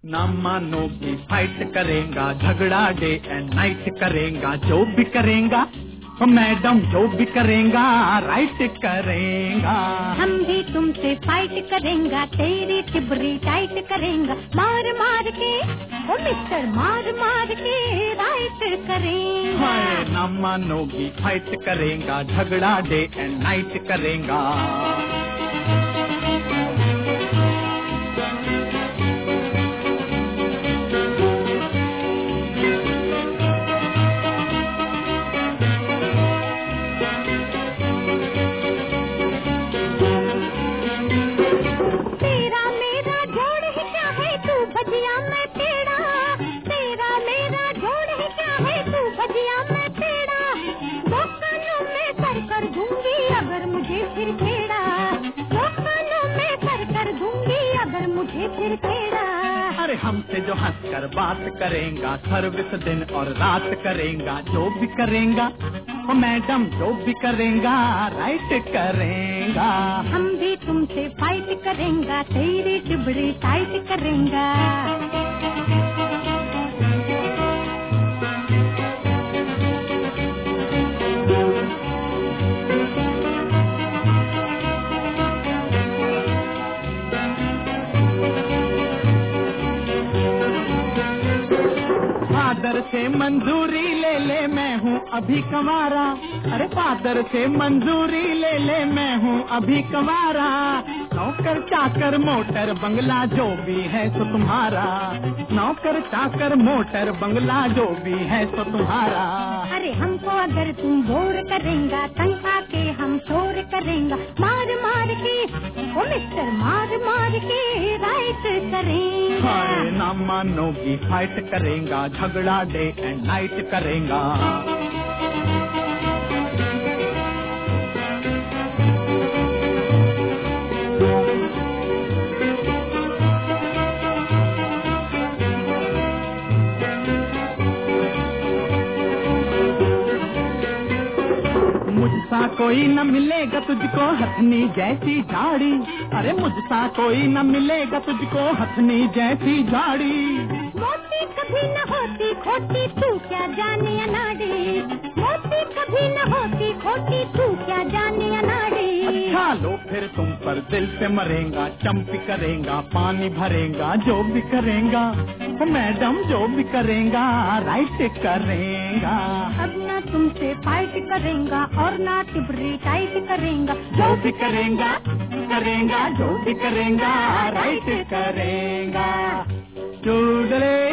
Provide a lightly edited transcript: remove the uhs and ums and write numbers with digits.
ना मानोगी फाइट करेगा, झगड़ा डे एंड नाइट करेगा, जो भी करेगा मैडम जो भी करेगा राइट करेगा। हम भी तुमसे फाइट करेंगे, तेरी टिबरी टाइट करेंगे, मार मार के ओ मिस्टर मार मार के राइट करेंगे। ना मानोगी फाइट करेगा, झगड़ा डे एंड नाइट करेगा। अरे हमसे जो हंस कर बात करेगा, सर्विस दिन और रात करेगा, जो भी करेगा मैडम जो भी करेगा राइट करेगा। हम भी तुमसे फाइट करेंगे, तेरी टिबड़ी टाइट करेंगे। फादर से मंजूरी ले ले मैं हूँ अभी कमारा, अरे फादर से मंजूरी ले ले मैं हूँ अभी कमारा, नौकर चाकर मोटर बंगला जो भी है सो तुम्हारा, नौकर चाकर मोटर बंगला जो भी है सो तुम्हारा। अरे हमको अगर तुम बोर करेंगा, तंखा के हम शोर करेंगा, मार मार के ओ मिस्टर मार मार के राइट करेंगा। अरे ना मानोगी फाइट करेगा, झगड़ा डे एंड नाइट करेगा। मुझसा कोई न मिलेगा तुझको हथनी जैसी झाड़ी, अरे मुझसा कोई न मिलेगा तुझको हथनी जैसी झाड़ी। मोती कभी न होती खोटी तू क्या जाने अनाड़ी, मोती कभी न होती खोटी तू क्या जाने अनाड़ी। अच्छा लो फिर तुम पर दिल से मरेगा, चंपी करेगा पानी भरेगा, जो भी करेगा मैडम जो भी करेगा राइट करेगा। अब ना तुमसे फाइट करेंगा और ना टिबरी टाइट करेंगा, जो भी करेगा करेगा, जो भी करेगा राइट करेगा। चूडले